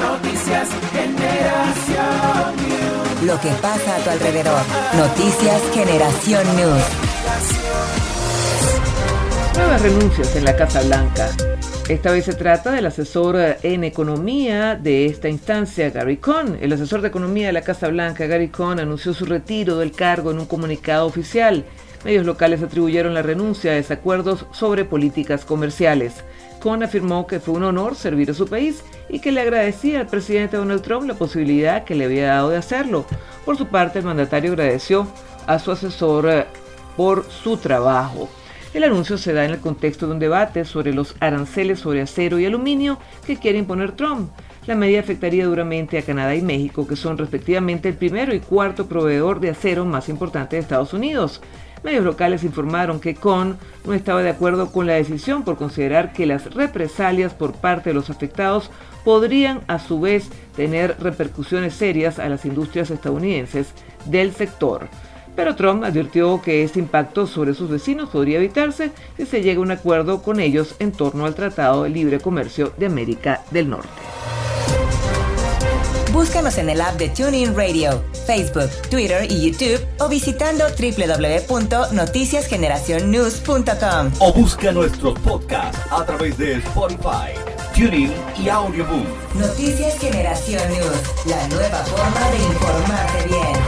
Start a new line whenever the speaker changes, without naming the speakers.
Noticias Generación News.
Lo que pasa a tu alrededor. Noticias Generación News.
Nuevas renuncias en la Casa Blanca. Esta vez se trata del asesor en economía de esta instancia, Gary Cohn. El asesor de economía de la Casa Blanca, Gary Cohn, anunció su retiro del cargo en un comunicado oficial. Medios locales atribuyeron la renuncia a desacuerdos sobre políticas comerciales. Cohn afirmó que fue un honor servir a su país y que le agradecía al presidente Donald Trump la posibilidad que le había dado de hacerlo. Por su parte, el mandatario agradeció a su asesor por su trabajo. El anuncio se da en el contexto de un debate sobre los aranceles sobre acero y aluminio que quiere imponer Trump. La medida afectaría duramente a Canadá y México, que son respectivamente el primero y cuarto proveedor de acero más importante de Estados Unidos. Medios locales informaron que Cohn no estaba de acuerdo con la decisión por considerar que las represalias por parte de los afectados podrían a su vez tener repercusiones serias a las industrias estadounidenses del sector. Pero Trump advirtió que este impacto sobre sus vecinos podría evitarse si se llega a un acuerdo con ellos en torno al Tratado de Libre Comercio de América del Norte.
Búscanos en el app de TuneIn Radio, Facebook, Twitter y YouTube o visitando www.noticiasgeneracionnews.com.
O busca nuestros podcasts a través de Spotify, TuneIn y Audioboom.
Noticias Generación News, la nueva forma de informarte bien.